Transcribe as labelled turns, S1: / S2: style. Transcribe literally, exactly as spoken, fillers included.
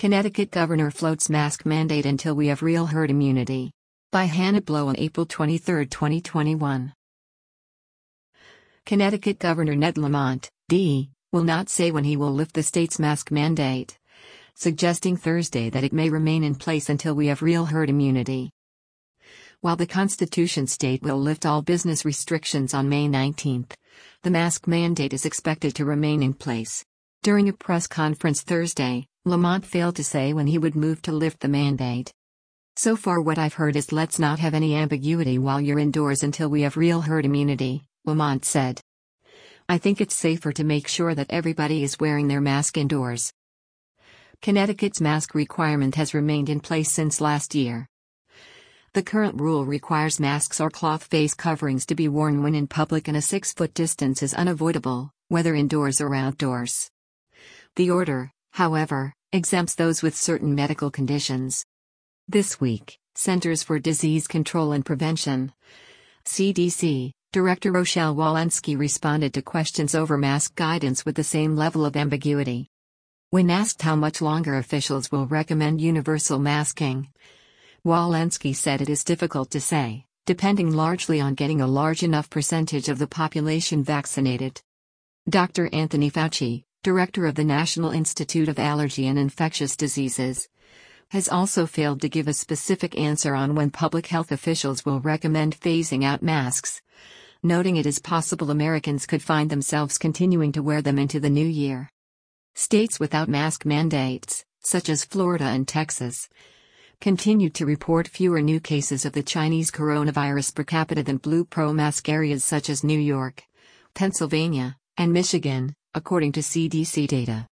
S1: Connecticut governor floats mask mandate until we have real herd immunity. By Hannah Blow on April twenty-third, twenty twenty-one. Connecticut Governor Ned Lamont, D, will not say when he will lift the state's mask mandate, suggesting Thursday that it may remain in place until we have real herd immunity. While the Constitution state will lift all business restrictions on May nineteenth, the mask mandate is expected to remain in place. During a press conference Thursday, Lamont failed to say when he would move to lift the mandate. So far what I've heard is let's not have any ambiguity while you're indoors until we have real herd immunity, Lamont said. I think it's safer to make sure that everybody is wearing their mask indoors. Connecticut's mask requirement has remained in place since last year. The current rule requires masks or cloth face coverings to be worn when in public, and a six-foot distance is unavoidable, whether indoors or outdoors. The order, however, exempts those with certain medical conditions. This week, Centers for Disease Control and Prevention, C D C, Director Rochelle Walensky responded to questions over mask guidance with the same level of ambiguity. When asked how much longer officials will recommend universal masking, Walensky said it is difficult to say, depending largely on getting a large enough percentage of the population vaccinated. Doctor Anthony Fauci, director of the National Institute of Allergy and Infectious Diseases, has also failed to give a specific answer on when public health officials will recommend phasing out masks, noting it is possible Americans could find themselves continuing to wear them into the new year. States without mask mandates, such as Florida and Texas, continue to report fewer new cases of the Chinese coronavirus per capita than blue pro-mask areas such as New York, Pennsylvania, and Michigan, according to C D C data.